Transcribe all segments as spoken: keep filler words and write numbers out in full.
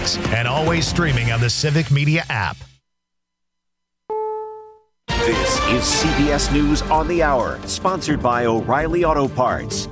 Civics, and always streaming on the Civic Media app. This is C B S News on the Hour, sponsored by O'Reilly Auto Parts.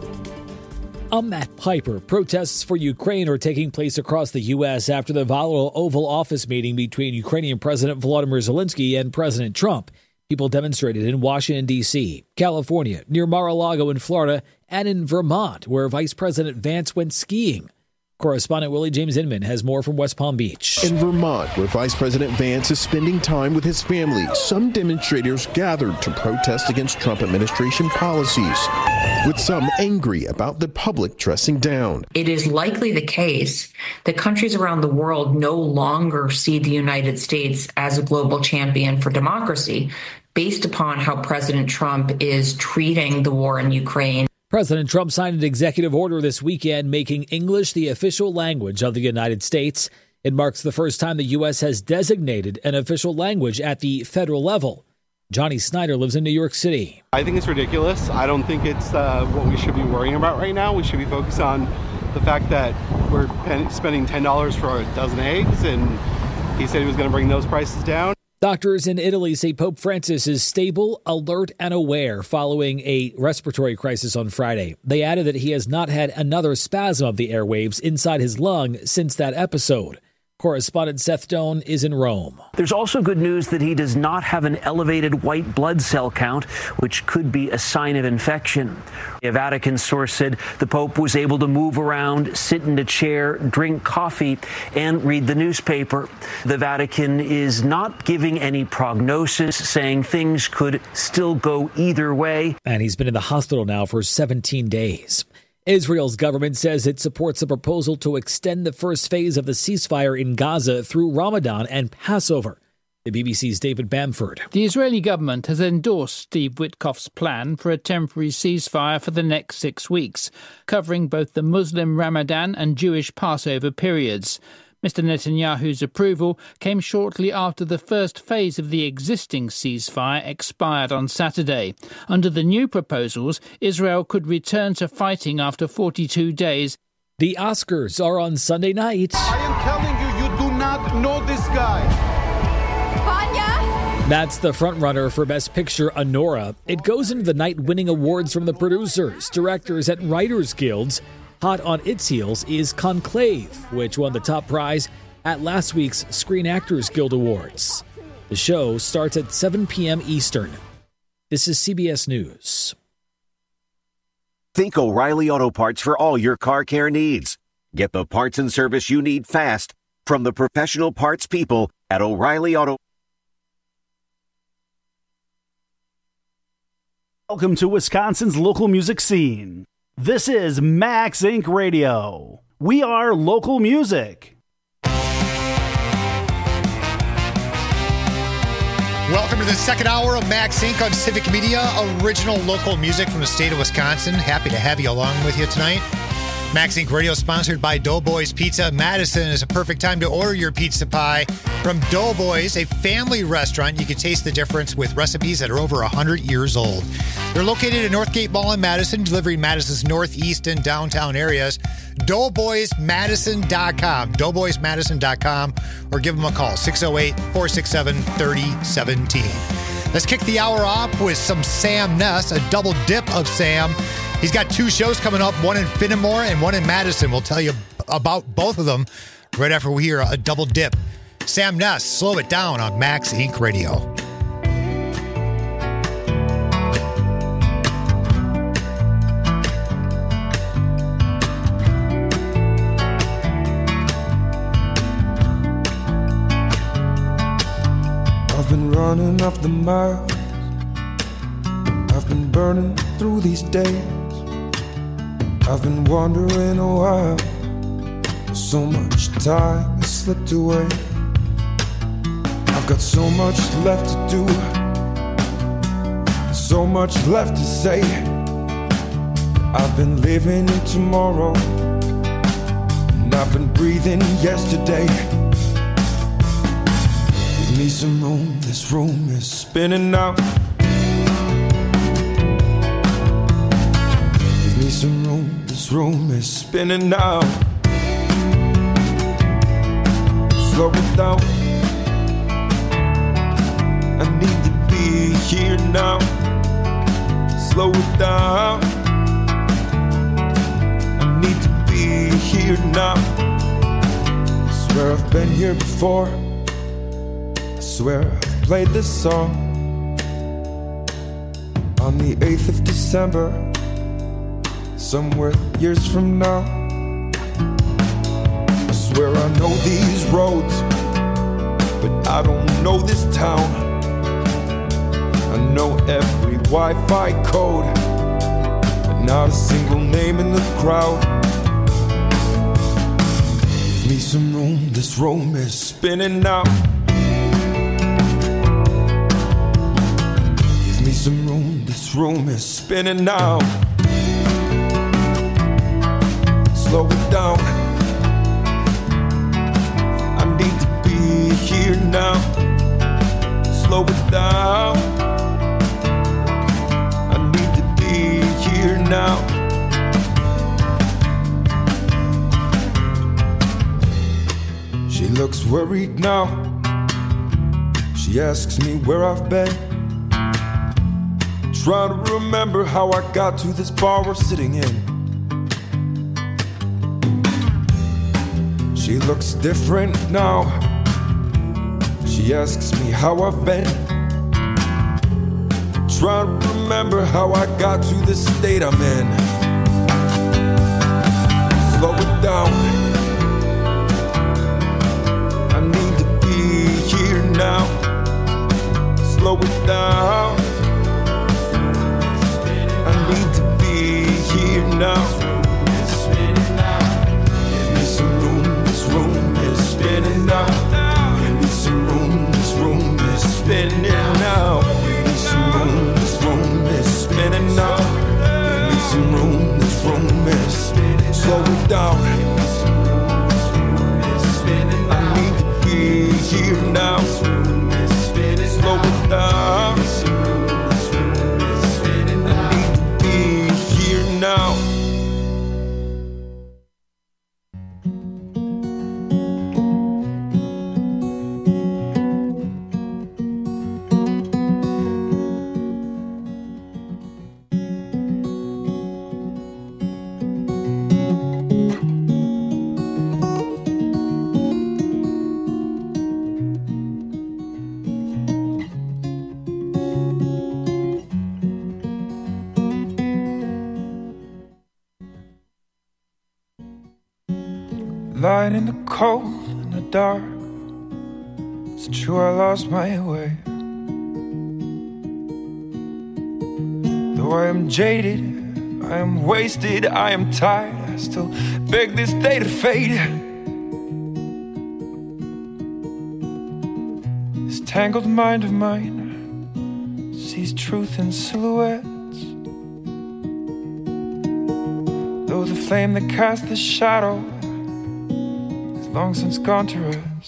I'm Matt Piper. Protests for Ukraine are taking place across the U S after the volatile Oval Office meeting between Ukrainian President Volodymyr Zelensky and President Trump. People demonstrated in Washington, D C, California, near Mar-a-Lago in Florida, and in Vermont, where Vice President Vance went skiing. Correspondent Willie James Inman has more from West Palm Beach. In Vermont, where Vice President Vance is spending time with his family, some demonstrators gathered to protest against Trump administration policies, with some angry about the public dressing down. It is likely the case that countries around the world no longer see the United States as a global champion for democracy, based upon how President Trump is treating the war in Ukraine. President Trump signed an executive order this weekend making English the official language of the United States. It marks the first time the U S has designated an official language at the federal level. Johnny Snyder lives in New York City. I think it's ridiculous. I don't think it's uh, what we should be worrying about right now. We should be focused on the fact that we're spending ten dollars for a dozen eggs, and he said he was going to bring those prices down. Doctors in Italy say Pope Francis is stable, alert, and aware following a respiratory crisis on Friday. They added that he has not had another spasm of the airwaves inside his lung since that episode. Correspondent Seth Doan is in Rome. There's also good news that he does not have an elevated white blood cell count, which could be a sign of infection. A Vatican source said the Pope was able to move around, sit in a chair, drink coffee, and read the newspaper. The Vatican is not giving any prognosis, saying things could still go either way. And he's been in the hospital now for seventeen days. Israel's government says it supports a proposal to extend the first phase of the ceasefire in Gaza through Ramadan and Passover. The B B C's David Bamford. The Israeli government has endorsed Steve Witkoff's plan for a temporary ceasefire for the next six weeks, covering both the Muslim Ramadan and Jewish Passover periods. Mister Netanyahu's approval came shortly after the first phase of the existing ceasefire expired on Saturday. Under the new proposals, Israel could return to fighting after forty-two days. The Oscars are on Sunday night. I am telling you, you do not know this guy. Vanya? That's the frontrunner for Best Picture, Anora. It goes into the night winning awards from the producers, directors, and writers guilds. Hot on its heels is Conclave, which won the top prize at last week's Screen Actors Guild Awards. The show starts at seven p.m. Eastern. This is C B S News. Think O'Reilly Auto Parts for all your car care needs. Get the parts and service you need fast from the professional parts people at O'Reilly Auto. Welcome to Wisconsin's local music scene. This is Max Incorporated. Radio. We are local music. Welcome to the second hour of Max Incorporated on Civic Media, original local music from the state of Wisconsin. Happy to have you along with you tonight. Max Incorporated Radio, sponsored by Doughboys Pizza. Madison is a perfect time to order your pizza pie from Doughboys, a family restaurant. You can taste the difference with recipes that are over one hundred years old. They're located at Northgate Mall in Madison, delivering Madison's northeast and downtown areas. Doughboys Madison dot com, Doughboys Madison dot com, or give them a call, six oh eight, four six seven, three oh one seven. Let's kick the hour off with some Sam Ness, a double dip of Sam. He's got two shows coming up, one in Fenimore and one in Madison. We'll tell you about both of them right after we hear a double dip. Sam Ness, Slow It Down on Max Incorporated. Radio. I've been running off the miles, I've been burning through these days, I've been wondering a while, so much time has slipped away. I've got so much left to do, so much left to say. I've been living in tomorrow, and I've been breathing yesterday. Give me some room, this room is spinning now. Give me some room, this room is spinning now. slow it down. I need to be here now. Slow it down. I need to be here now. I swear I've been here before. I swear I've played this song on the eighth of December, somewhere years from now. I swear I know these roads, but I don't know this town. I know every Wi-Fi code, but not a single name in the crowd. Give me some room, this room is spinning now. Give me some room, this room is spinning now. Slow it down. I need to be here now. Slow it down. I need to be here now. She looks worried now. She asks me where I've been. Trying to remember how I got to this bar we're sitting in. She looks different now. She asks me how I've been. Trying to remember how I got to this state I'm in. Slow it down. I need to be here now. Slow it down. I need to be here now. Give me some room, this room is spinning now. Give me some room, this room is spinning now. Give me some room, this room is spinning now. Give me some room, this room is spinning. Slow it down. I need to be here now. Slow it down. Now. Lying in the cold, in the dark. It's true I lost my way. Though I am jaded, I am wasted, I am tired, I still beg this day to fade. This tangled mind of mine sees truth in silhouettes. Though the flame that casts the shadow long since gone to rest.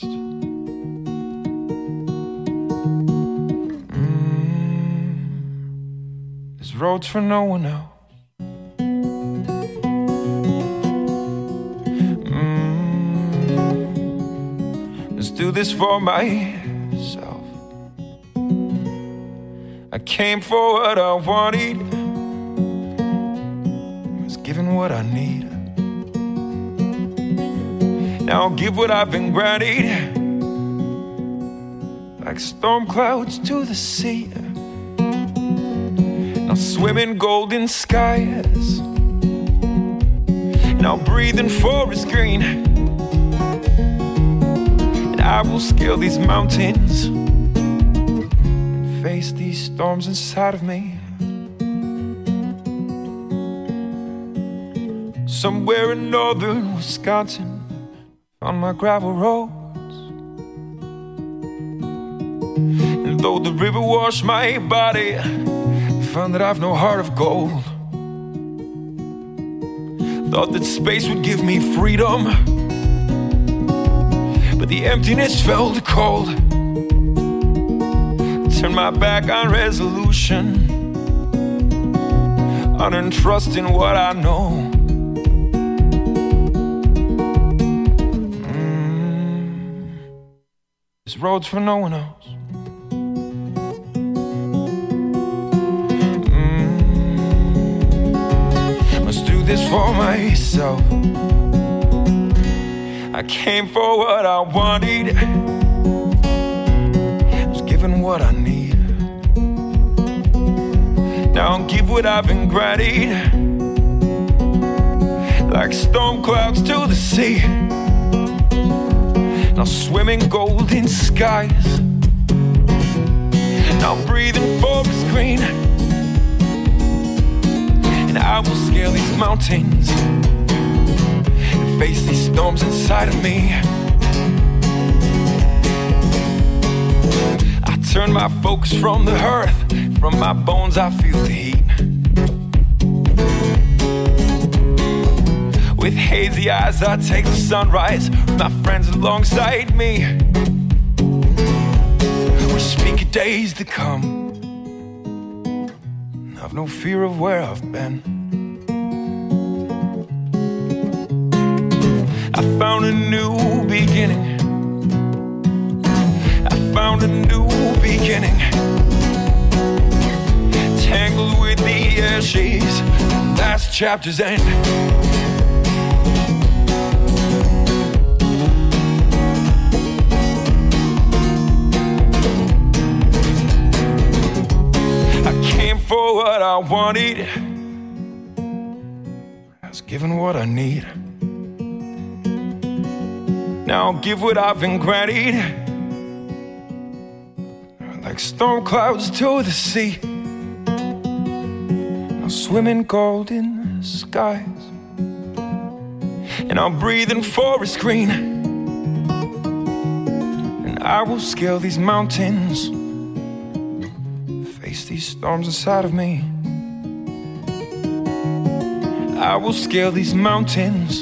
Mm, there's roads for no one else. Mm, let's do this for myself. I came for what I wanted. I was given what I need. Now I'll give what I've been granted, like storm clouds to the sea. And I'll swim in golden skies, and I'll breathe in forest green. And I will scale these mountains and face these storms inside of me. Somewhere in northern Wisconsin, on my gravel roads, and though the river washed my body, I found that I've no heart of gold. Thought that space would give me freedom, but the emptiness felt cold. Turned my back on resolution, unearned trust in what I know. This road's for no one else. Mm. Must do this for myself. I came for what I wanted. I was given what I need. Now I'll give what I've been granted. Like storm clouds to the sea. Now swim in golden skies. Now breathing forest green. And I will scale these mountains and face these storms inside of me. I turn my focus from the earth. From my bones I feel the heat. With hazy eyes I take the sunrise. With my friends alongside me. We speak of days to come. I've no fear of where I've been. I found a new beginning. I found a new beginning. Tangled with the ashes. Last chapter's end. For what I wanted, I was given what I need. Now I'll give what I've been granted. Like storm clouds to the sea. I'll swim in golden skies. And I'll breathe in forest green. And I will scale these mountains. These storms inside of me. I will scale these mountains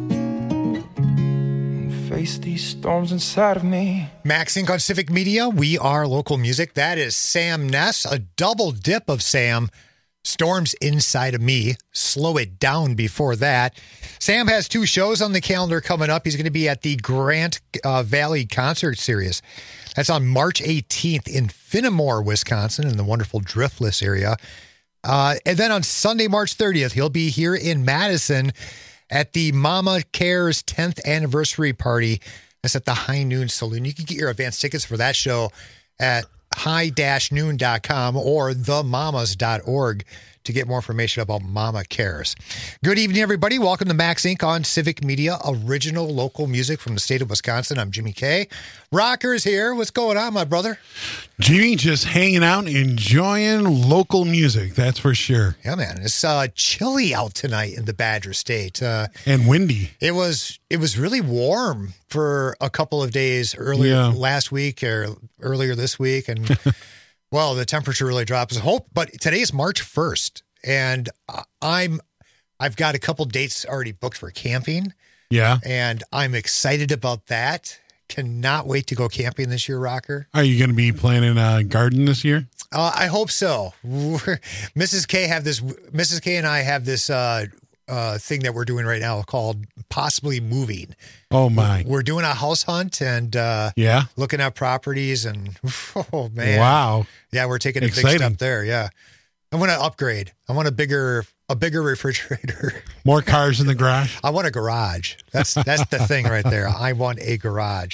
and face these storms inside of me. Max Inc on Civic Media. We are local music. That is Sam Ness, a double dip of Sam. Storms Inside of Me. Slow It Down before that. Sam has two shows on the calendar coming up. He's going to be at the Grant uh, Valley Concert Series. That's on March eighteenth in Finnemore, Wisconsin, in the wonderful Driftless area. Uh, and then on Sunday, March thirtieth, he'll be here in Madison at the Mama Cares tenth anniversary party. That's at the High Noon Saloon. You can get your advance tickets for that show at high dash noon dot com or the mamas dot org to get more information about Mama Cares. Good evening, everybody. Welcome to Max Inc on Civic Media, original local music from the state of Wisconsin. I'm Jimmy K. Rocker's here. What's going on, my brother? Jimmy, just hanging out, enjoying local music, that's for sure. Yeah, man. It's uh, chilly out tonight in the Badger State. Uh, and windy. It was it was really warm for a couple of days earlier yeah. last week or earlier this week. And, well, the temperature really dropped. Hope, but today is March first, and I'm, I've got a couple dates already booked for camping. Yeah. And I'm excited about that. Cannot wait to go camping this year, Rocker. Are you going to be planting a garden this year? Uh, I hope so. We're, Missus K have this. Missus K and I have this uh, uh, thing that we're doing right now called possibly moving. Oh my! We're doing a house hunt and uh, yeah, looking at properties and oh man, wow, yeah, we're taking a Exciting. big step there. Yeah, I want to upgrade. I want a bigger. A bigger refrigerator. More cars in the garage. I want a garage. That's that's the thing right there. I want a garage.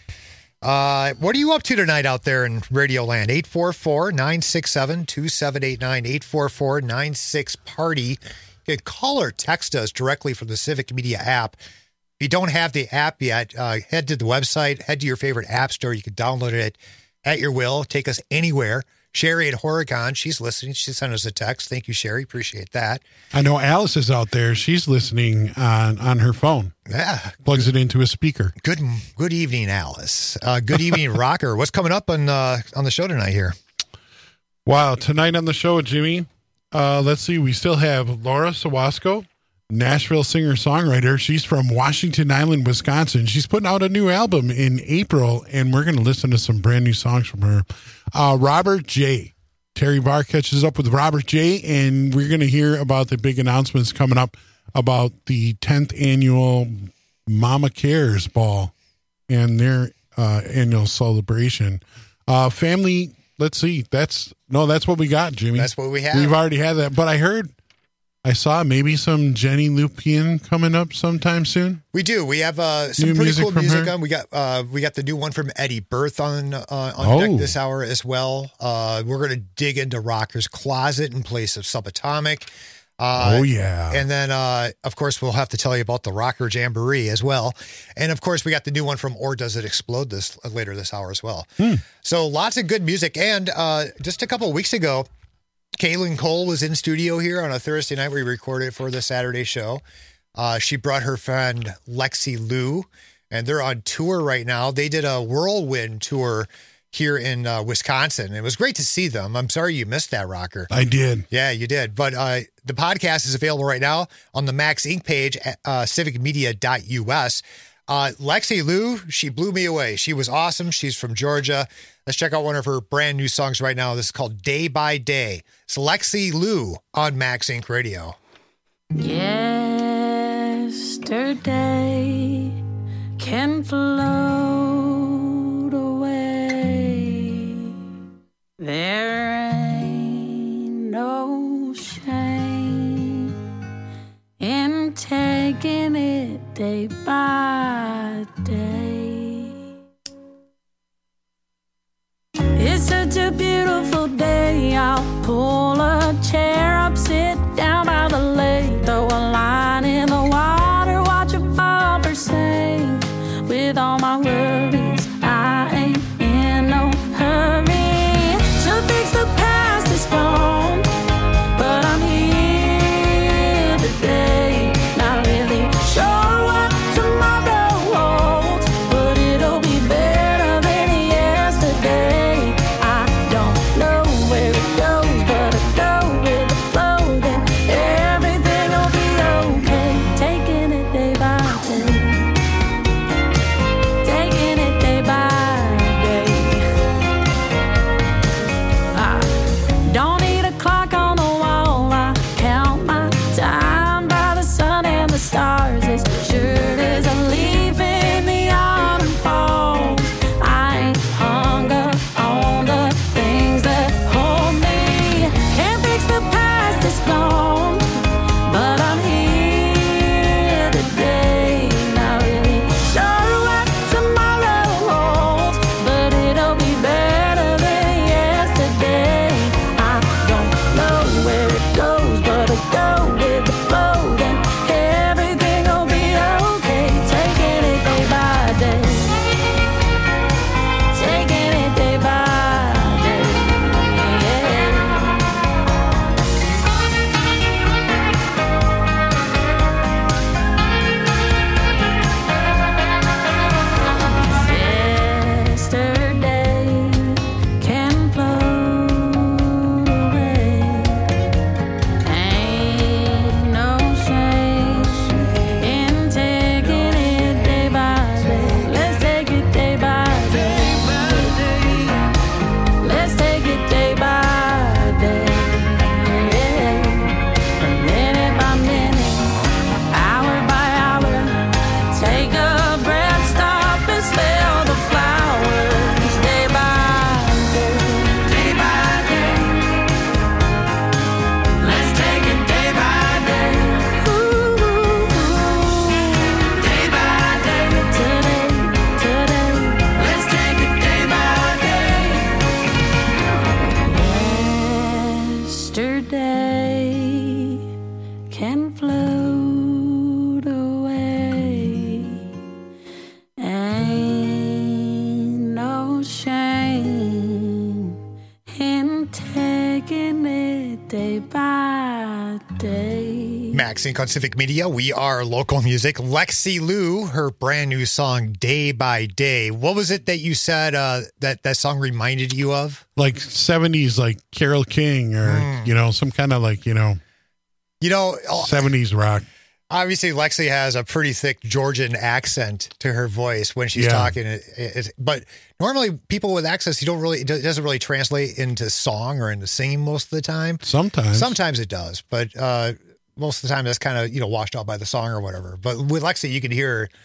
Uh, what are you up to tonight out there in Radio Land? eight four four, nine six seven, two seven eight nine, eight four four, nine six party. You can call or text us directly from the Civic Media app. If you don't have the app yet, uh, head to the website, head to your favorite app store. You can download it at your will. Take us anywhere. Sherry at Horicon, she's listening. She sent us a text. Thank you, Sherry. Appreciate that. I know Alice is out there. She's listening on, on her phone. Yeah. Plugs it into a speaker. Good good evening, Alice. Uh, good evening, Rocker. What's coming up on uh, on the show tonight here? Wow. Tonight on the show, Jimmy, uh, let's see. We still have Laura Sawasco, Nashville singer-songwriter. She's from Washington Island, Wisconsin. She's putting out a new album in April, and we're going to listen to some brand new songs from her. Uh, Robert J. Terry Barr catches up with Robert J., and we're going to hear about the big announcements coming up about the tenth annual Mama Cares Ball and their uh, annual celebration. Uh, family, let's see. That's no, that's what we got, Jimmy. That's what we have. We've already had that, but I heard, I saw maybe some Jenny Lupien coming up sometime soon. We do. We have uh, some New pretty music cool from music her? on. We got uh, we got the new one from Eddie Berth on uh, on Oh. deck this hour as well. Uh, we're going to dig into Rocker's Closet in place of Subatomic. Uh, Oh, yeah. And then, uh, of course, we'll have to tell you about the Rocker Jamboree as well. And, of course, we got the new one from Or Does It Explode this uh, later this hour as well. Hmm. So lots of good music. And uh, just a couple of weeks ago, Kaylin Cole was in studio here on a Thursday night. We recorded for the Saturday show. Uh, she brought her friend Lexi Liu, and they're on tour right now. They did a whirlwind tour here in uh, Wisconsin. It was great to see them. I'm sorry you missed that, Rocker. I did. Yeah, you did. But uh, the podcast is available right now on the Max Incorporated page at uh, civic media dot U S. Uh, Lexi Liu, she blew me away. She was awesome. She's from Georgia. Let's check out one of her brand new songs right now. This is called Day by Day. It's Lexi Liu on Max Incorporated Radio. Yesterday can float away. There ain't no shame in taking it day by day. It's such a beautiful day. I'll pull a chair up, sit down by the lake, throw a line in the water, watch a bobber sing. With all my worries, I ain't in no hurry to fix the past is gone, but I'm here today. Not really sure what tomorrow holds, but it'll be better than yesterday. I don't know where it goes, but I go with the flow. Then everything will be okay. Taking it day by day, taking it day by day. I don't need a clock on the wall. I count my time by the sun and the stars. As sure as a leaf in the autumn falls, I ain't hung up on the things that hold me. Can't fix the past, it's gone, but I'm here today. Not really sure what tomorrow holds, but it'll be better than yesterday. I don't know where it goes, but I go with the flow. Then everything will be okay. Taking it day by day, taking it day by day. Yesterday can float away. Ain't no shame in taking it day by day. Let's take it day by day. Let's take it day by day. Minute by minute, hour by hour. Take a breath, stop and smell the flowers. Day by day, day by day. Let's take it day by day. Ooh, day by day. Today, today. Let's take it day by day. Yesterday can float away. Ain't no shame in taking it day by day. Max Inc on Civic Media. We are local music. Lexi Liu, her brand new song Day by Day. What was it that you said uh, that that song reminded you of? Like seventies, like Carole King or, Hmm. you know, some kind of like, you know, You know, seventies rock. obviously Lexi has a pretty thick Georgian accent to her voice when she's Yeah. talking. It, it, but normally people with accents, you don't really, it doesn't really translate into song or into singing most of the time. Sometimes. Sometimes it does, but uh, most of the time that's kind of, you know, washed out by the song or whatever. But with Lexi, you can hear her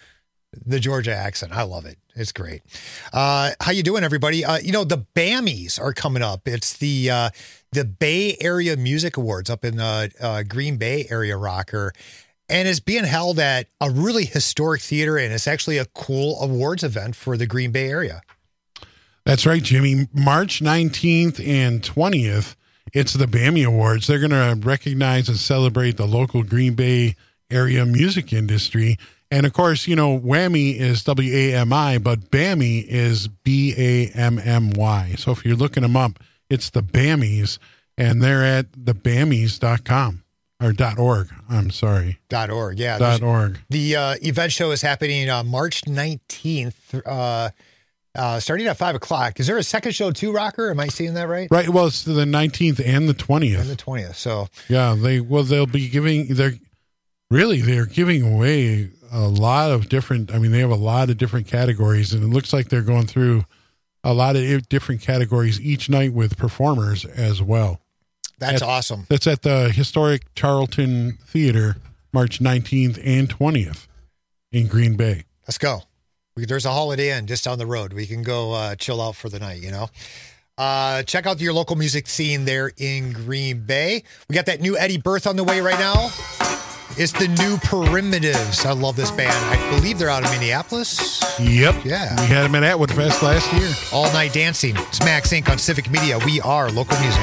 The Georgia accent. I love it. It's great. Uh, how you doing, everybody? Uh, you know, the BAMIs are coming up. It's the uh, the Bay Area Music Awards up in uh, uh, Green Bay area rocker. And it's being held at a really historic theater, and it's actually a cool awards event for the Green Bay area. That's right, Jimmy. March nineteenth and twentieth, it's the BAMI Awards. They're going to recognize and celebrate the local Green Bay area music industry. And, of course, you know, Whammy is W A M I, but BAMI is B A M M Y. So if you're looking them up, it's the BAMIs, and they're at the bammies dot com. Or dot .org, I'm sorry. Dot .org, yeah. Dot .org. The uh, event show is happening uh, March nineteenth, uh, uh, starting at five o'clock. Is there a second show too, Rocker? Am I seeing that right? Right, well, it's the nineteenth and the twentieth. And the twentieth, so. Yeah, they well, they'll be giving, they're, really, they're giving away a lot of different, I mean, they have a lot of different categories, and it looks like they're going through a lot of different categories each night with performers as well. That's at, awesome. That's at the historic Charlton Theater, March nineteenth and twentieth in Green Bay. Let's go. We, there's a Holiday Inn just down the road. We can go uh, chill out for the night, you know. Uh, check out your local music scene there in Green Bay. We got that new Eddie Berth on the way right now. It's the new Primitives. I love this band. I believe they're out of Minneapolis. Yep. Yeah. We had them at Atwood Fest last year. All Night Dancing. It's Max Inc on Civic Media. We are local music.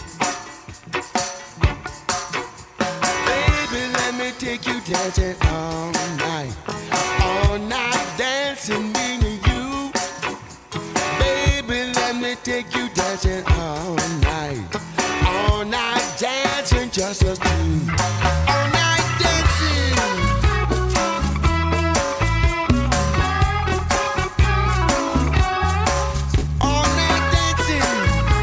Take you dancing all night, all night dancing, me and you. Baby, let me take you dancing all night, all night dancing, just us two. All night dancing. All night dancing.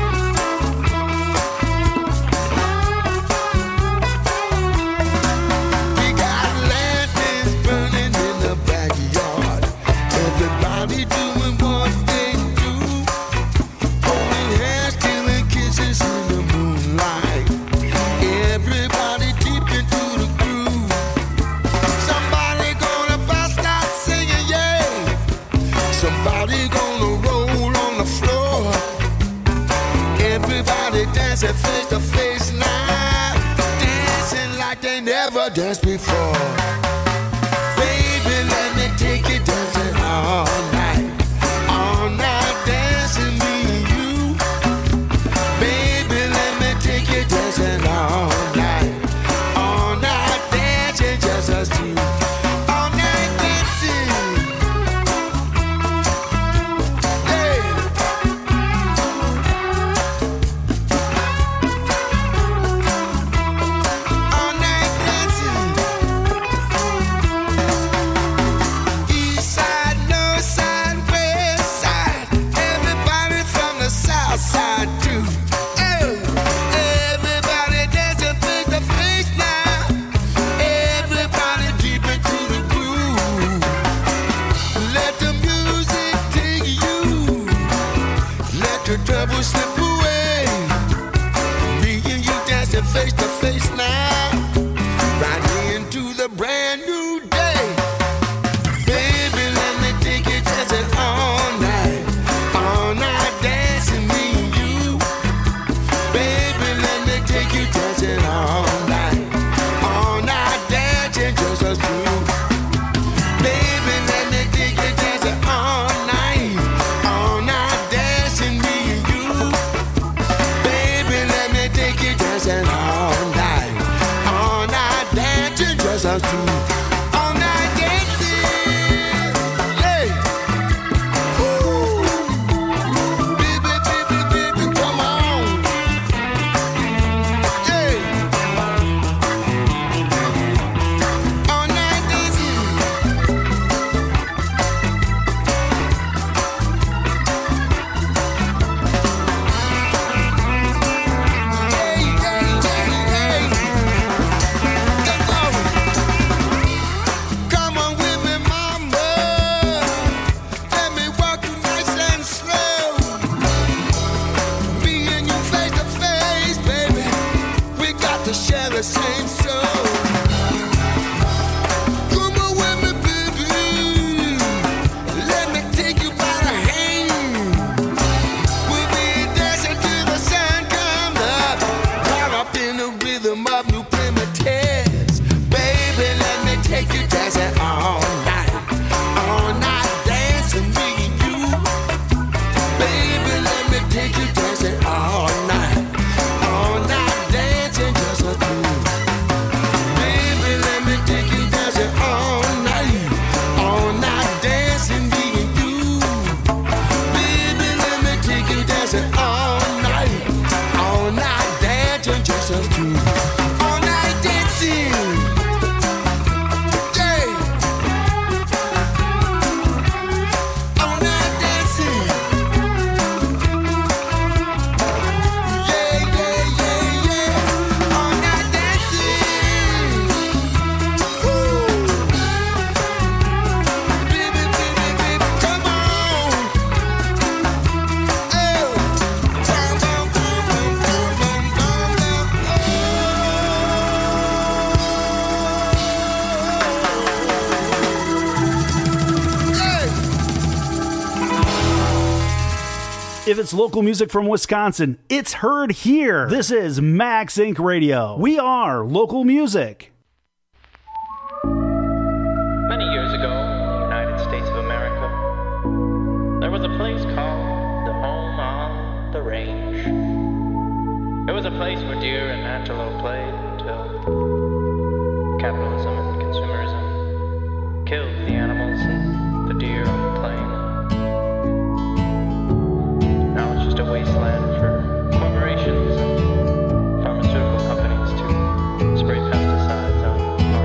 Everybody doing what they do, holding hands, stealing kisses in the moonlight. Everybody deep into the groove. Somebody gonna bust out singing, yeah. Somebody gonna roll on the floor. Everybody dancing face to face now, dancing like they never danced before. Baby, let me take you dancing all night, all night dancing, me and you. Baby, let me take you dancing all night, all night dancing, just us two. All night dancing. Hey. All night dancing. East side, north side, west side, everybody from the south side too. Oh, everybody dancing face to face now. Everybody deep into the groove. Let the music take you. Let the trouble slip away. Me and you dancing face to face now. Right into the brand new day. Baby, let me take you dancing all night, all night dancing, me and you. Baby, let me take you dancing all night, all night dancing, just us two. Baby, let me take you dancing all night, all night dancing, me and you. Baby, let me take you dancing all night. If it's local music from Wisconsin, it's heard here. This is Max Incorporated. Radio. We are local music. Many years ago in the United States of America, there was a place called the Home on the Range. It was a place where deer and antelope played until capitalism and consumerism killed the animals and the deer on the plain. Now it's just a wasteland for corporations and pharmaceutical companies to spray pesticides on our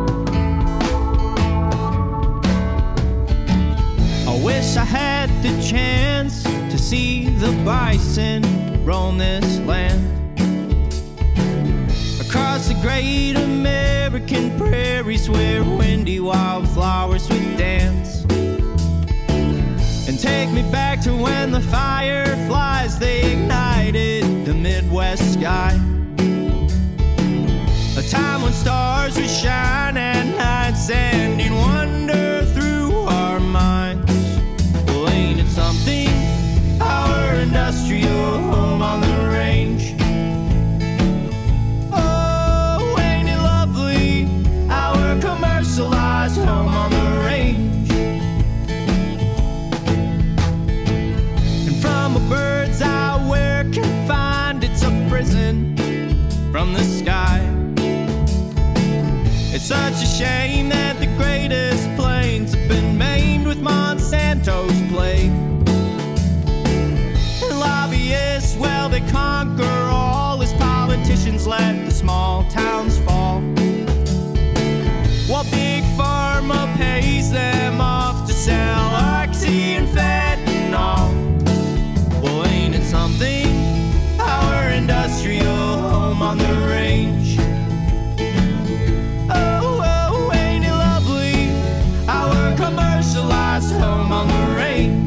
food. I wish I had the chance to see the bison roam this land. Across the great American prairies where windy wildflowers would dance. And take me back to when the fireflies, they ignited the Midwest sky. A time when stars would shine at night, sending wonder through our minds. Well, ain't it something, our industrial home on the range? Oh, ain't it lovely, our commercialized home on the range? From a bird's eye where confined, it's a prison from the sky. It's such a shame that the greatest plains have been maimed with Monsanto's plague. And lobbyists, well, they conquer all as politicians let the small towns fall. While Big Pharma pays them off to sell oxy and fentanyl. Well, ain't it something, our industrial home on the range? Oh, oh, ain't it lovely, our commercialized home on the range?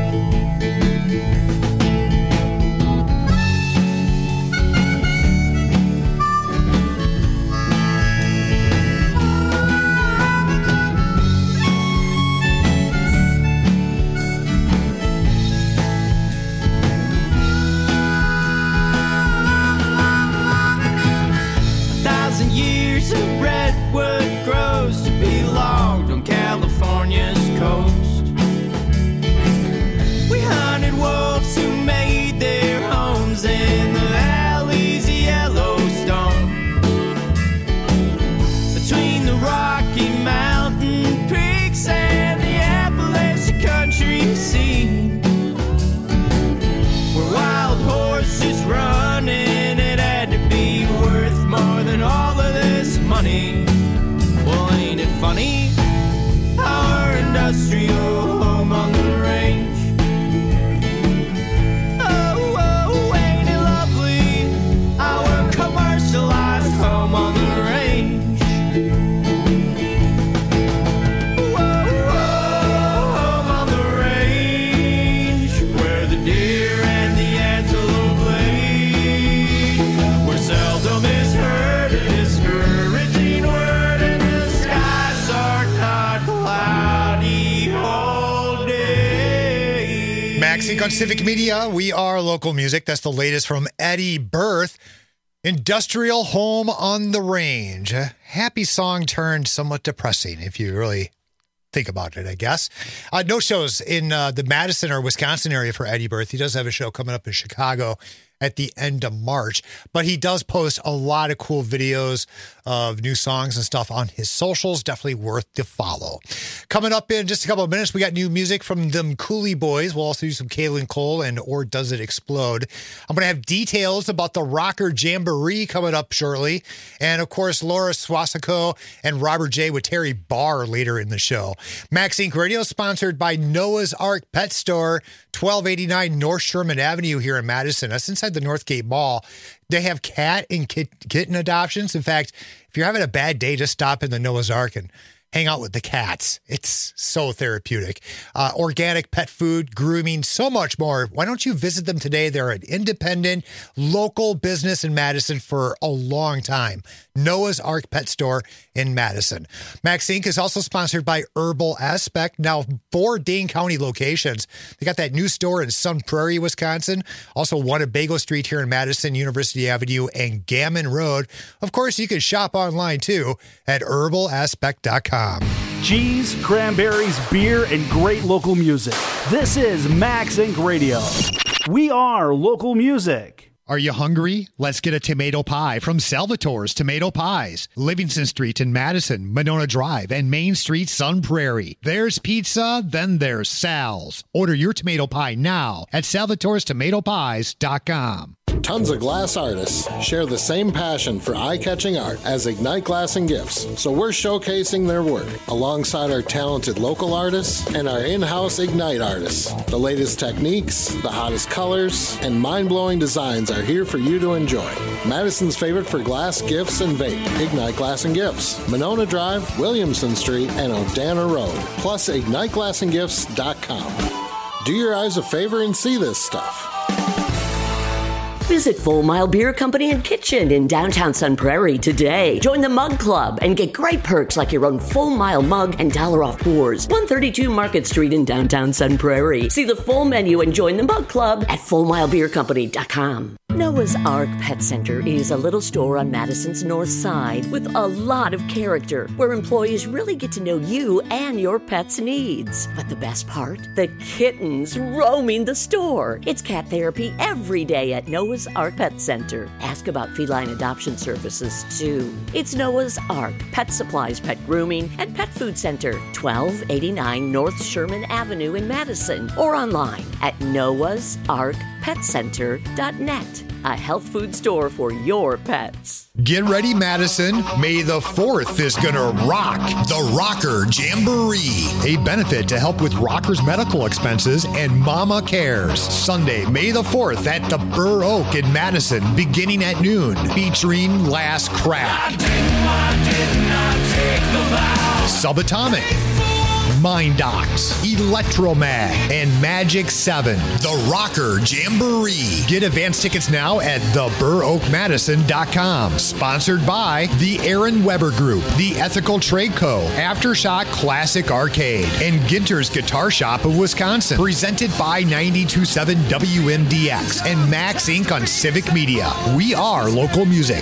Years of redwood grows to be logged on California's coast. We hunted wolves who made their homes in the valleys of Yellowstone. Between the Rocky Mountain peaks and the Appalachian country scene, where wild horses running, it had to be worth more than all of this money. Well, ain't it funny, our industrial home on the range? Oh, oh, ain't it lovely, our commercialized home on the range? Whoa, whoa, home on the range, where the deer and the antelope play, where seldom is heard a discouraging word, and the skies are not cloudy all day. Max Inc on Civic Media. We are local music. That's the latest from Eddie Berth. Industrial Home on the Range. A happy song turned somewhat depressing, if you really think about it, I guess. Uh, no shows in uh, the Madison or Wisconsin area for Eddie Berth. He does have a show coming up in Chicago at the end of March, but he does post a lot of cool videos of new songs and stuff on his socials. Definitely worth to follow. Coming up in just a couple of minutes, we got new music from them Cooley Boys. We'll also do some Kaylin Cole and Or Does It Explode. I'm going to have details about the Rocker Jamboree coming up shortly. And of course, Laura Swasako and Robert J with Terry Barr later in the show. Max Inc Radio sponsored by Noah's Ark Pet Store, twelve eighty-nine North Sherman Avenue here in Madison. That's inside the Northgate Mall. They have cat and kit, kitten adoptions. In fact, if you're having a bad day, just stop in the Noah's Ark and hang out with the cats. It's so therapeutic. Uh, organic pet food, grooming, so much more. Why don't you visit them today? They're an independent, local business in Madison for a long time. Noah's Ark Pet Store in Madison. Max Incorporated is also sponsored by Herbal Aspect. Now, four Dane County locations. They got that new store in Sun Prairie, Wisconsin. Also one at Bagel Street here in Madison, University Avenue, and Gammon Road. Of course, you can shop online too at herbal aspect dot com. Cheese, cranberries, beer, and great local music. This is Max Incorporated Radio. We are local music. Are you hungry? Let's get a tomato pie from Salvatore's Tomato Pies. Livingston Street in Madison, Monona Drive, and Main Street, Sun Prairie. There's pizza, then there's Sal's. Order your tomato pie now at salvatores tomato pies dot com. Tons of glass artists share the same passion for eye-catching art as Ignite Glass and Gifts, so we're showcasing their work alongside our talented local artists and our in-house Ignite artists. The latest techniques, the hottest colors, and mind-blowing designs are here for you to enjoy. Madison's favorite for glass, gifts, and vape, Ignite Glass and Gifts, Monona Drive, Williamson Street, and Odana Road, plus ignite glass and gifts dot com. Do your eyes a favor and see this stuff. Visit Full Mile Beer Company and Kitchen in downtown Sun Prairie today. Join the Mug Club and get great perks like your own Full Mile mug and dollar off pours. one thirty-two Market Street in downtown Sun Prairie. See the full menu and join the Mug Club at full mile beer company dot com. Noah's Ark Pet Center is a little store on Madison's north side with a lot of character where employees really get to know you and your pet's needs. But the best part? The kittens roaming the store. It's cat therapy every day at Noah's Ark Pet Center. Ask about feline adoption services too. It's Noah's Ark Pet Supplies, Pet Grooming, and Pet Food Center, twelve eighty-nine North Sherman Avenue in Madison, or online at noahs ark pet center dot net. A health food store for your pets. Get ready, Madison. May the fourth is gonna rock the Rocker Jamboree, a benefit to help with rockers' medical expenses and Mama Cares. Sunday, May the fourth at the Burr Oak in Madison, beginning at noon, featuring Last Crack, Subatomic, Mind Docs, Electromag, and Magic seven. The Rocker Jamboree. Get advance tickets now at the burr oak madison dot com. Sponsored by the Aaron Weber Group, the Ethical Trade Co., Aftershock Classic Arcade, and Ginter's Guitar Shop of Wisconsin. Presented by ninety-two point seven W M D X and Max Incorporated on Civic Media. We are local music.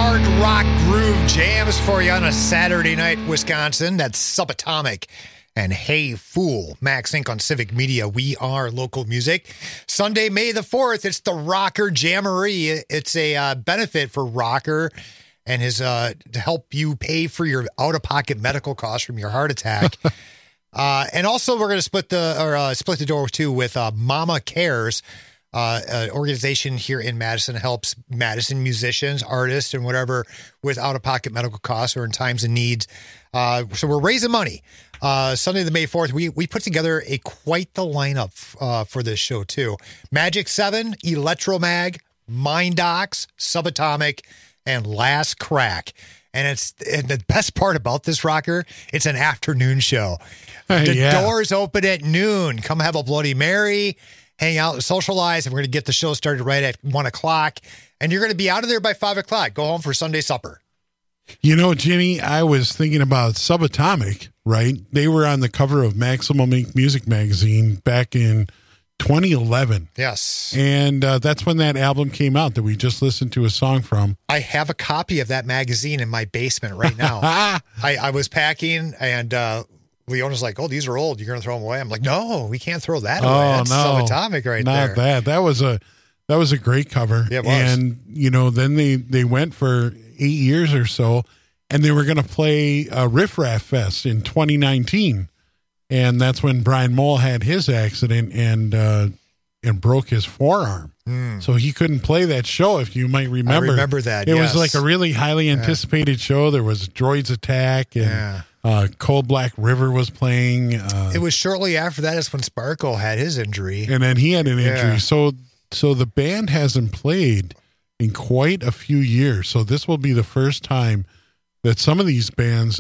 hard rock groove jams for you on a Saturday night, Wisconsin. That's Subatomic and Hey Fool. Max Inc on Civic Media. We are local music. Sunday, May the fourth, it's the Rocker Jamboree. It's a uh, benefit for Rocker and his uh, to help you pay for your out-of-pocket medical costs from your heart attack. uh, and also, we're going to split the or uh, split the door too with uh, Mama Cares. Uh, an organization here in Madison helps Madison musicians, artists, and whatever with out-of-pocket medical costs or in times of needs. Uh, so we're raising money. Uh, Sunday, the May fourth, we we put together a quite the lineup uh, for this show too. Magic Seven, Electromag, Mind Docs, Subatomic, and Last Crack. And it's and the best part about this, Rocker, it's an afternoon show. The yeah. doors open at noon. Come have a Bloody Mary. Hang out, socialize, and we're going to get the show started right at one o'clock. And you're going to be out of there by five o'clock. Go home for Sunday supper. You know, Jimmy, I was thinking about Subatomic, right? They were on the cover of Maximum Ink Music Magazine back in twenty eleven. Yes. And uh, that's when that album came out that we just listened to a song from. I have a copy of that magazine in my basement right now. I, I was packing, and uh, Leona's like, oh, these are old. You're going to throw them away? I'm like, no, we can't throw that away. Oh, That's no. Subatomic right Not there. Not that. That was a that was a great cover. Yeah, it was. And, you know, then they, they went for eight years or so, and they were going to play a Riff Raff Fest in twenty nineteen. And that's when Brian Moll had his accident and uh, and broke his forearm. Mm. So he couldn't play that show, if you might remember. I remember that, It yes. was like a really highly anticipated yeah. show. There was Droids Attack and yeah. uh, Cold Black River was playing. Uh, it was shortly after that is when Sparko had his injury. And then he had an injury. Yeah. So so the band hasn't played in quite a few years. So this will be the first time that some of these bands,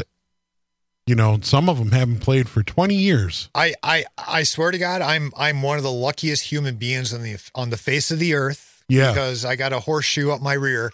you know, some of them haven't played for twenty years. I, I, I swear to God, I'm I'm one of the luckiest human beings on the on the face of the earth. Yeah. Because I got a horseshoe up my rear.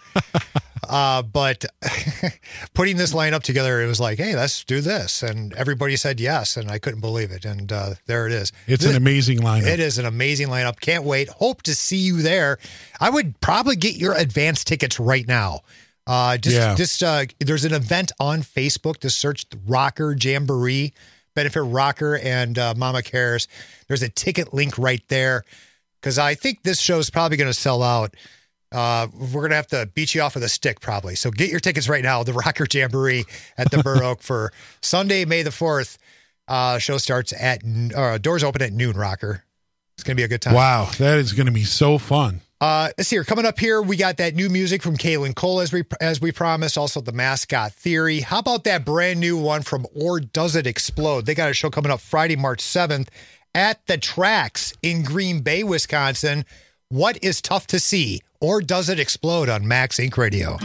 uh, but putting this lineup together, it was like, hey, let's do this. And everybody said yes, and I couldn't believe it. And uh, there it is. It's this, an amazing lineup. It is an amazing lineup. Can't wait. Hope to see you there. I would probably get your advance tickets right now. Uh, just, yeah. just, uh, there's an event on Facebook to search the Rocker Jamboree, benefit Rocker and uh, Mama Cares. There's a ticket link right there because I think this show is probably going to sell out. Uh, we're going to have to beat you off with a stick probably. So get your tickets right now. The Rocker Jamboree at the Burr Oak for Sunday, May the fourth. Uh, show starts at, uh, doors open at noon, Rocker. It's going to be a good time. Wow. That is going to be so fun. Uh, let's see here. Coming up here, we got that new music from Kaylin Cole as we as we promised. Also, the Mascot Theory. How about that brand new one from Or Does It Explode? They got a show coming up Friday, March seventh at the Tracks in Green Bay, Wisconsin. What is tough to see? Or Does It Explode on Max Inc Radio?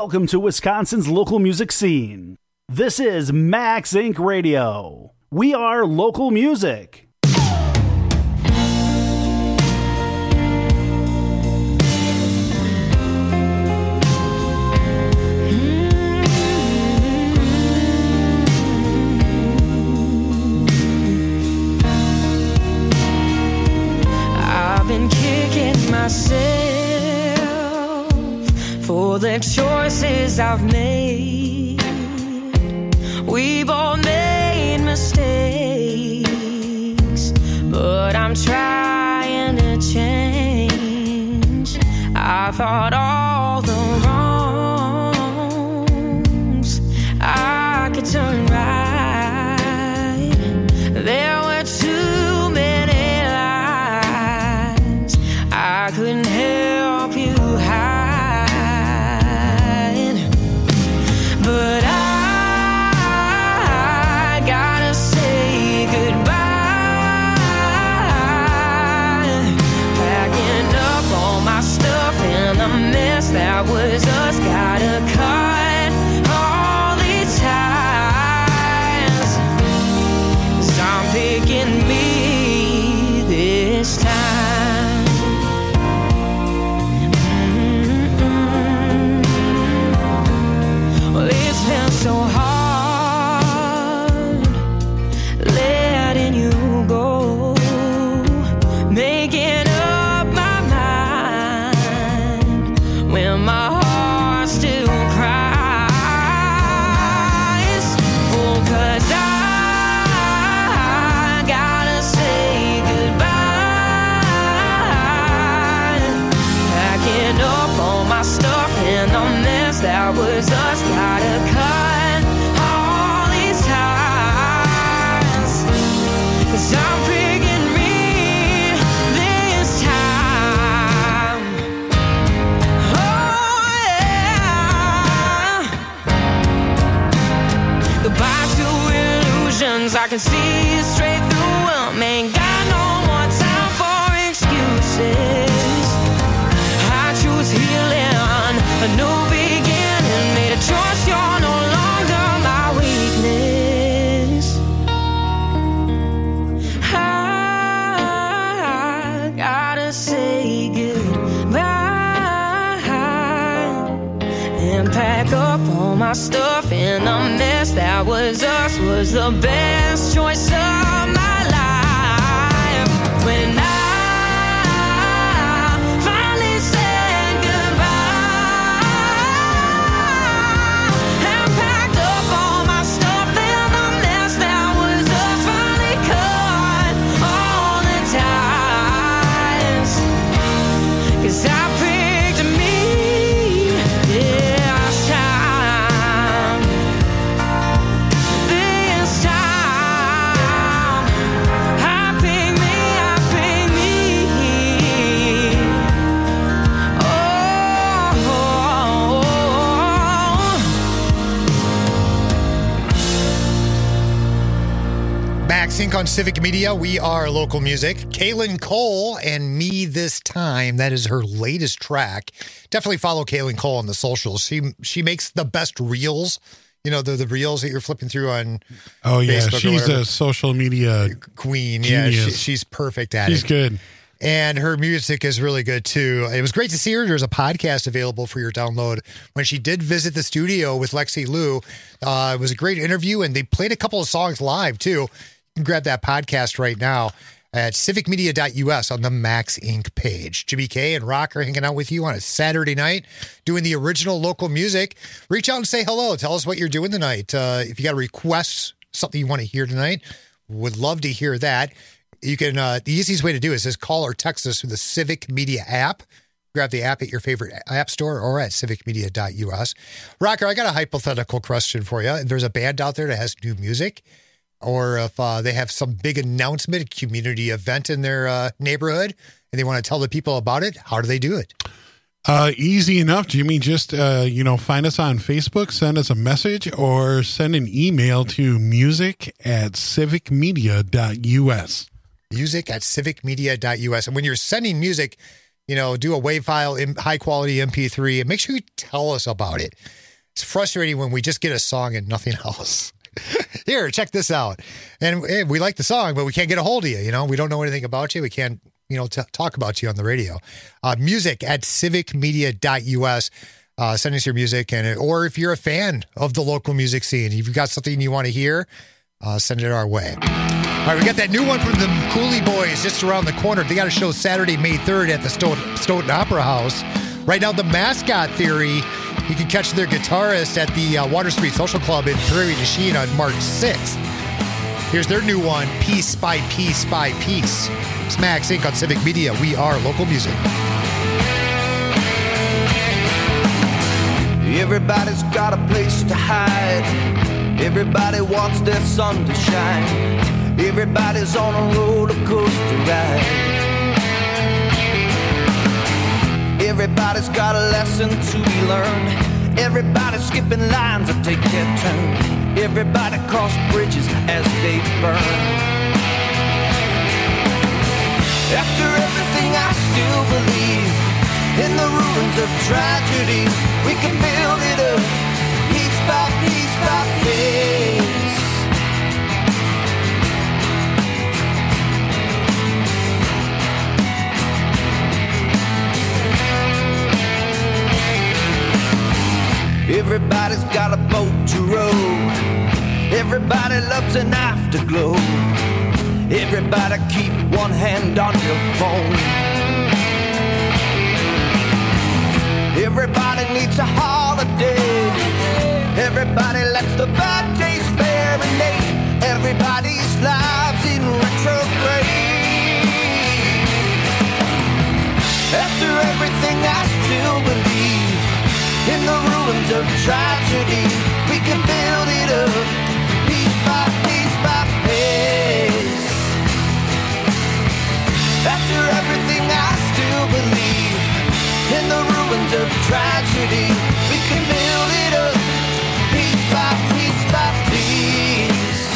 Welcome to Wisconsin's local music scene. This is Max Incorporated. Radio. We are local music. I've been kicking myself for the choices I've made. We've all made mistakes, but I'm trying to change. I thought all the wrongs I could turn right. There were too many lies I couldn't help you hide, but I that was us, gotta cut all these ties, 'cause I'm picking me this time. Mm-hmm. Well, it's been so hard letting you go, making up my mind when my heart still cries. Oh, 'cause I gotta say goodbye, packing up all my stuff in the mess that was us, gotta cut all these ties, 'cause I'm picking me this time. Goodbye to illusions, I can see straight through them. Ain't got no more time for excuses. I choose healing, a new beginning. Made a choice, you're no longer my weakness. I gotta say goodbye and pack up all my stuff in the mess that was us, was the best choice of my life. When I finally said goodbye and packed up all my stuff in the mess that was us, finally cut all the ties, 'cause I picked me, yeah. Sync on Civic Media. We are local music. Kaylin Cole and Me This Time. That is her latest track. Definitely follow Kaylin Cole on the socials. She she makes the best reels. You know, the, the reels that you're flipping through on Oh, yeah. Facebook She's a social media queen. Genius. Yeah, she, she's perfect at she's it. She's good. And her music is really good, too. It was great to see her. There's a podcast available for your download. When she did visit the studio with Lexi Liu, uh, it was a great interview, and they played a couple of songs live, too. You can grab that podcast right now at civic media dot U S on the Max Incorporated page. Jimmy K and Rock are hanging out with you on a Saturday night doing the original local music. Reach out and say hello. Tell us what you're doing tonight. Uh, if you got a request, something you want to hear tonight, would love to hear that. You can. Uh, the easiest way to do it is just call or text us through the Civic Media app. Grab the app at your favorite app store or at civic media dot U S. Rocker, I got a hypothetical question for you. If there's a band out there that has new music, or if uh, they have some big announcement, a community event in their uh, neighborhood, and they want to tell the people about it, how do they do it? Uh, easy enough, Jimmy. Just, uh, you know, find us on Facebook, send us a message, or send an email to music at civic media dot U S. Music at civic media dot U S. And when you're sending music, you know, do a WAV file, in high quality M P three, and make sure you tell us about it. It's frustrating when we just get a song and nothing else. Here, check this out. And hey, we like the song, but we can't get a hold of you. You know, we don't know anything about you. We can't, you know, t- talk about you on the radio. Uh, music at civic media dot U S. Uh, send us your music, and or if you're a fan of the local music scene, if you've got something you want to hear, uh, send it our way. All right, we got that new one from the Cooley Boys just around the corner. They got a show Saturday, May third at the Stoughton, Stoughton Opera House. Right now, the Mascot Theory. You can catch their guitarist at the uh, Water Street Social Club in Prairie du Chien on March sixth. Here's their new one, Piece by Piece by Piece. It's Max Incorporated on Civic Media. We are local music. Everybody's got a place to hide. Everybody wants their sun to shine. Everybody's on a roller coaster ride. Everybody's got a lesson to be learned. Everybody's skipping lines that take their turn. Everybody cross bridges as they burn. After everything, I still believe in the ruins of tragedy. We can build it up, piece by piece by piece. Everybody's got a boat to row. Everybody loves an afterglow. Everybody keep one hand on your phone. Everybody needs a holiday. Everybody lets the bad days marinate. Everybody's lives in retrograde. After everything, I still believe in the ruins of tragedy. We can build it up, piece by piece by piece. After everything, I still believe in the ruins of tragedy. We can build it up, piece by piece by piece.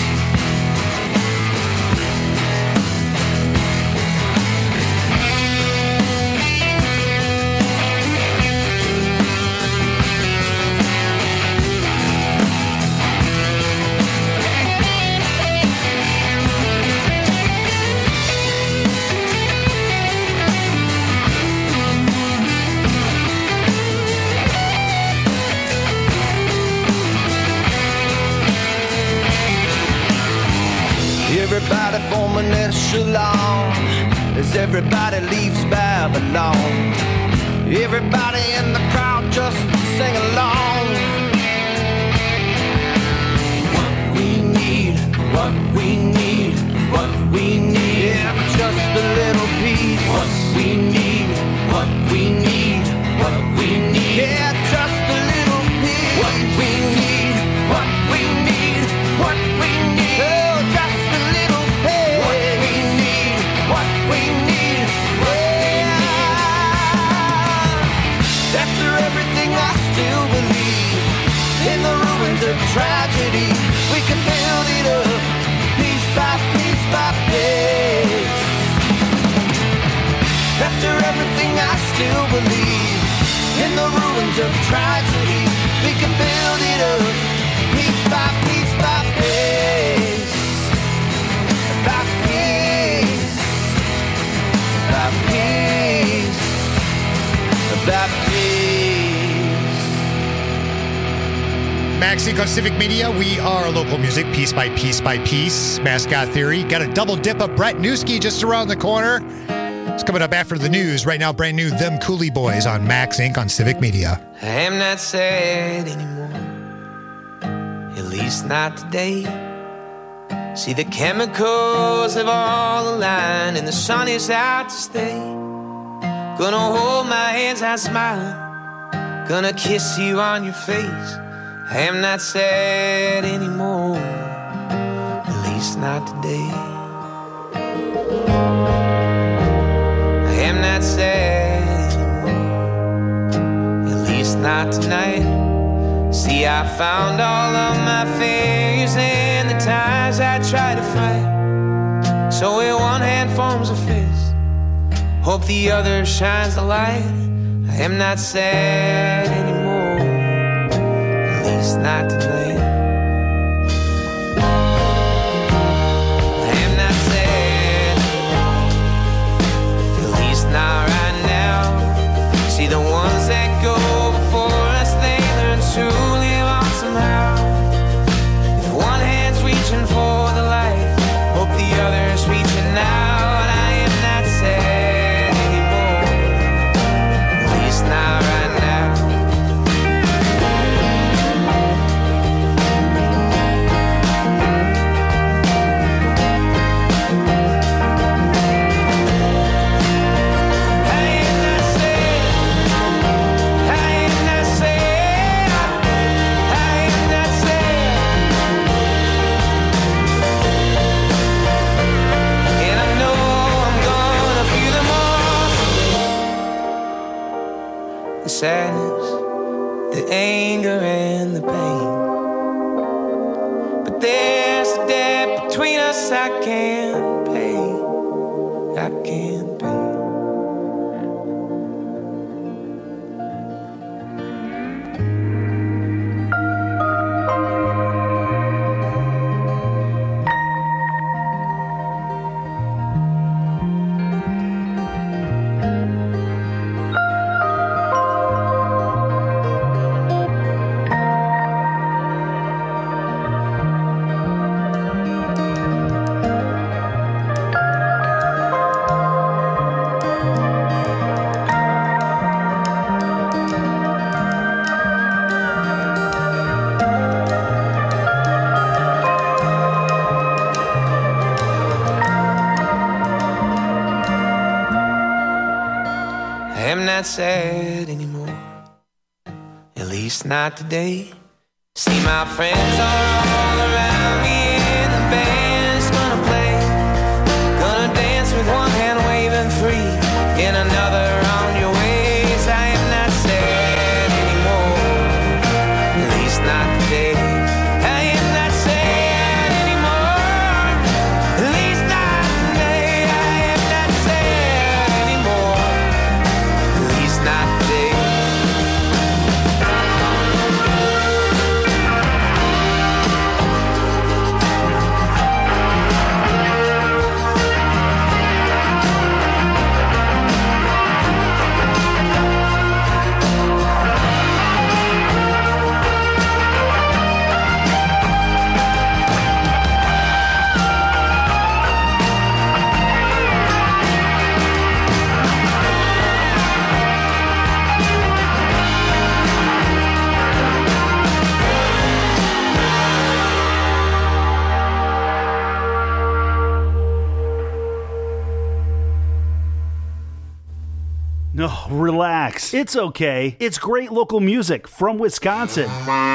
Everybody forming echelon as everybody leaves Babylon. Everybody in the crowd just sing along. What we need, what we need, what we need. Yeah, just a little piece. What we need, what we need, what we need. Yeah, just a little piece. What we need, what we need, what we need. Oh, just we need, yeah. After everything, I still believe in the ruins of tragedy. We can build it up, piece by piece by piece. After everything, I still believe in the ruins of tragedy. We can build it up, piece by piece by piece. By piece. By piece, by piece. Max Inc on Civic Media. We are local music, piece by piece by piece. Mascot Theory. Got a double dip of Brett Newski just around the corner. It's coming up after the news. Right now, brand new Them Cooley Boys on Max Inc on Civic Media. I am not sad anymore, at least not today. See, the chemicals have all aligned and the sun is out to stay. Gonna hold my hands, I smile. Gonna kiss you on your face. I am not sad anymore, at least not today. I am not sad anymore, at least not tonight. See, I found all of my failures and the times I tried to fight. So where one hand forms a fist, hope the other shines the light. I am not sad anymore, at least not tonight. I am not sad, at least not right now. See the ones that go before us, they learn to live on somehow. If one hand's reaching for the light, hope the other's reaching out. I am not sad anymore, at least not right now. I am not sad, I am not sad, I am not sad. And I know I'm gonna feel them all someday. The sadness, the anger and the pain. But there's a debt between us I can't pay. I can't pay. I am not sad anymore, at least not today. See my friends are all around me and the band's gonna play. Gonna dance with one hand waving free and another on your ways. I am not sad anymore, at least not today. I am not sad anymore, at least not today. I am not sad anymore, at least not today. No, relax. It's okay. It's great local music from Wisconsin.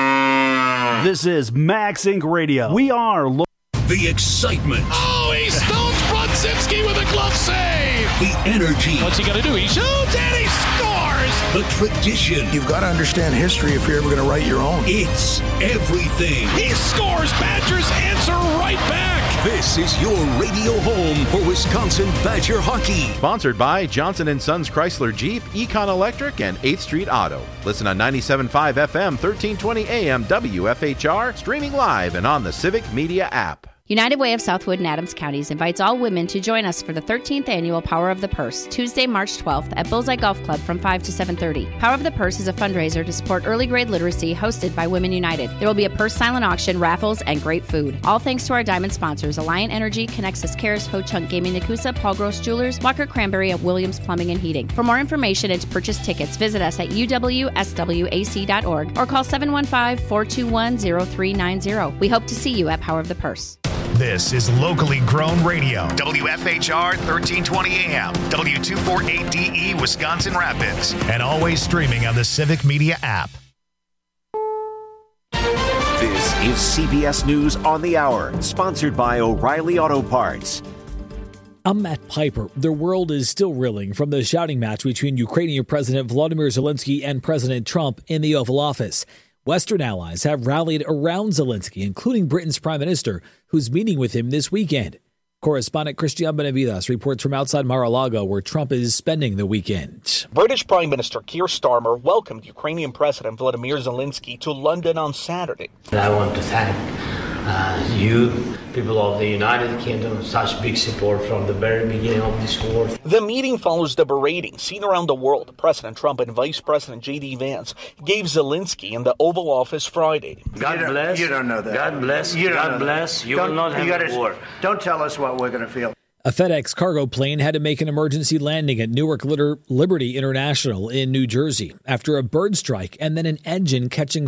This is Max Inc Radio. We are lo- The excitement. Oh, he stones Brodzinski with a glove save. The energy. What's he going to do? He shoots and he scores. The tradition. You've got to understand history if you're ever going to write your own. It's everything. He scores. Badgers answer right back. This is your radio home for Wisconsin Badger hockey. Sponsored by Johnson and Sons Chrysler Jeep, Econ Electric, and eighth Street Auto. Listen on ninety-seven point five F M, thirteen twenty A M, W F H R, streaming live and on the Civic Media app. United Way of Southwood and Adams Counties invites all women to join us for the thirteenth Annual Power of the Purse, Tuesday, March twelfth at Bullseye Golf Club from five to seven thirty. Power of the Purse is a fundraiser to support early grade literacy hosted by Women United. There will be a purse silent auction, raffles, and great food. All thanks to our diamond sponsors, Alliant Energy, Connexus Cares, Ho Chunk Gaming Nakusa, Paul Gross Jewelers, Walker Cranberry, and Williams Plumbing and Heating. For more information and to purchase tickets, visit us at U W S W A C dot org or call seven one five, four two one, zero three nine zero. We hope to see you at Power of the Purse. This is locally grown radio. W F H R thirteen twenty A M, W two forty-eight D E Wisconsin Rapids, and always streaming on the Civic Media app. This is C B S News on the Hour, sponsored by O'Reilly Auto Parts. I'm Matt Piper. The world is still reeling from the shouting match between Ukrainian President Volodymyr Zelensky and President Trump in the Oval Office. Western allies have rallied around Zelensky, including Britain's Prime Minister, who's meeting with him this weekend. Correspondent Christian Benavides reports from outside Mar-a-Lago, where Trump is spending the weekend. British Prime Minister Keir Starmer welcomed Ukrainian President Volodymyr Zelensky to London on Saturday. I want to thank uh, you, people of the United Kingdom, such big support from the very beginning of this war. The meeting follows the berating seen around the world. President Trump and Vice President J D Vance gave Zelensky in the Oval Office Friday. God you bless. You don't know that. God bless. You God bless. You don't, will not have you gotta, a war. Don't tell us what we're going to feel. A FedEx cargo plane had to make an emergency landing at Newark Liberty International in New Jersey after a bird strike and then an engine catching